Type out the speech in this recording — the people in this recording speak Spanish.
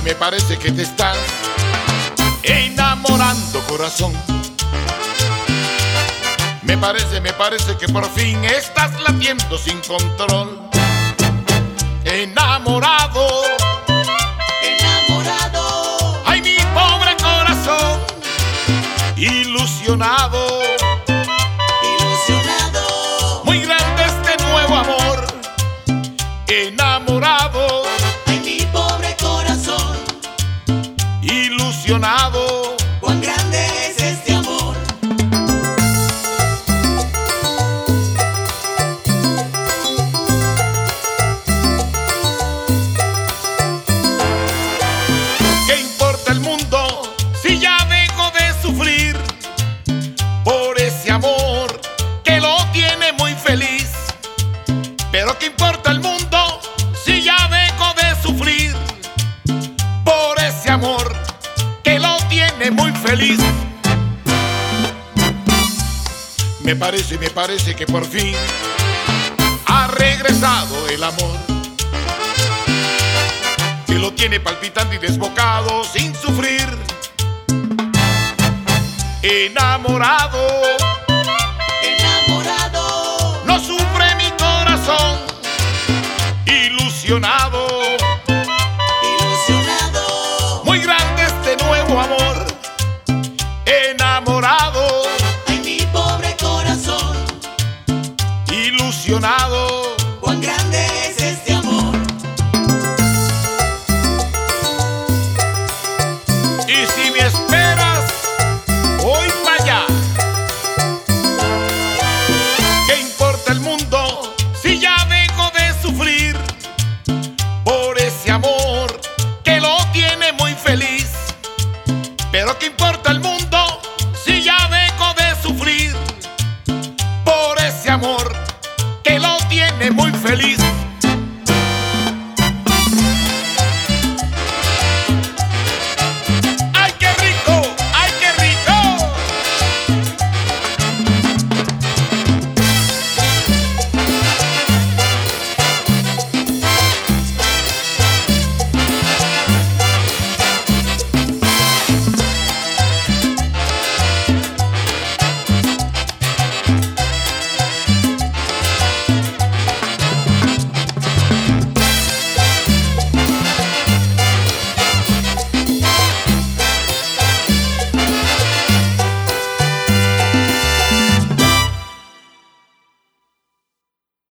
parece que te estás enamorando, corazón. Me parece que por fin estás latiendo sin control. Enamorado, enamorado, ay mi pobre corazón, ilusionado, ilusionado, muy grande este nuevo amor. Enamorado, ay mi pobre corazón, ilusionado, cuán grande es este amor. ¿Qué importa el mundo si ya dejo de sufrir por ese amor que lo tiene muy feliz? Pero ¿qué importa el mundo si ya dejo de sufrir por ese amor que lo tiene muy feliz? Me parece que por fin ha regresado el amor, que lo tiene palpitando y desbocado sin sufrir. Enamorado, Enamorado, no sufre mi corazón. Ilusionado, ilusionado, muy grande este nuevo amor. Enamorado, ay mi pobre corazón, ilusionado, cuán grande es este amor. y si me esperas, voy para allá. ¿Qué importa el mundo si ya dejo de sufrir por ese amor que lo tiene muy feliz? Pero ¿qué importa el mundo si ya dejo de sufrir por ese amor que lo tiene muy feliz?